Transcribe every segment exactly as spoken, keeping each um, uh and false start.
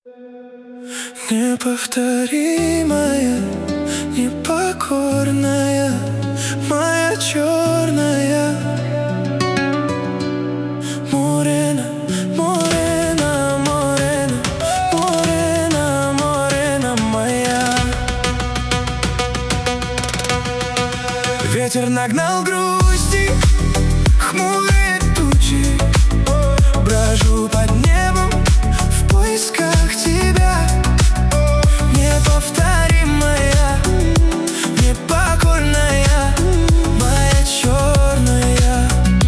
Неповторимая, непокорная, моя черная Морена, морена, морена, морена, морена моя. Ветер нагнал грусти, хмурые тучи, брожу под небом в поисках тебя. Неповторимая, непокорная, моя черная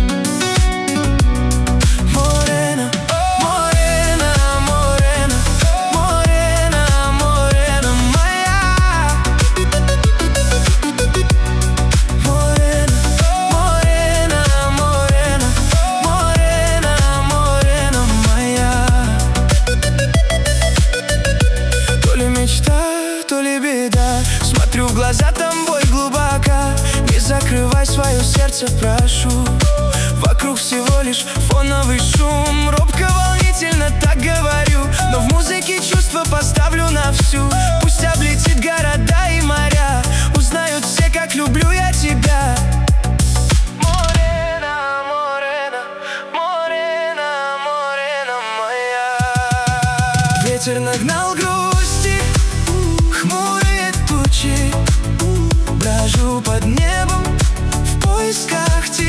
Морена, морена, морена, морена, морена моя. Морена, морена, морена, морена, морена моя. То ли мечта, то ли беда, смотрю в глаза, там боль глубока. Не закрывай свое сердце, прошу. Вокруг всего лишь фоновый шум. Робко, волнительно так говорю, но в музыке чувства поставлю на всю. Пусть облетит города и моря, узнают все, как люблю я тебя. Морена, морена, морена, морена моя. Ветер нагнал грусти, хмурые тучи, брожу под небом в поисках тебя.